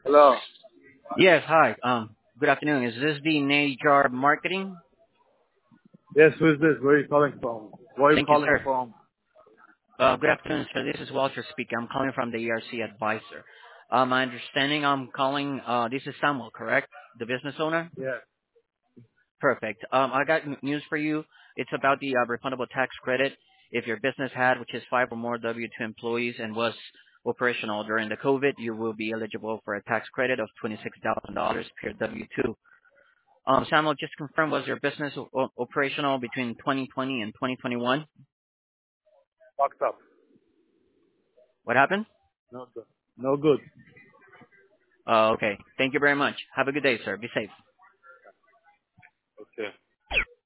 Hello. Yes, hi. Good afternoon. Is this the Najar Marketing? Yes, who is this? Where are you calling from? Where are you Thank you, calling sir. from? Good afternoon, sir. This is Walter speaking. I'm calling from the ERC Advisor. My understanding, I'm calling, this is Samuel, correct? The business owner? Yeah. Perfect. I got news for you. It's about the refundable tax credit. If your business had, which is 5 or more W-2 employees and was operational during the COVID, you will be eligible for a tax credit of $26,000 per W-2. Samuel, just confirm, was your business operational between 2020 and 2021? Fucked up. What happened? No good. No good. Okay. Thank you very much. Have a good day, sir. Be safe. Okay.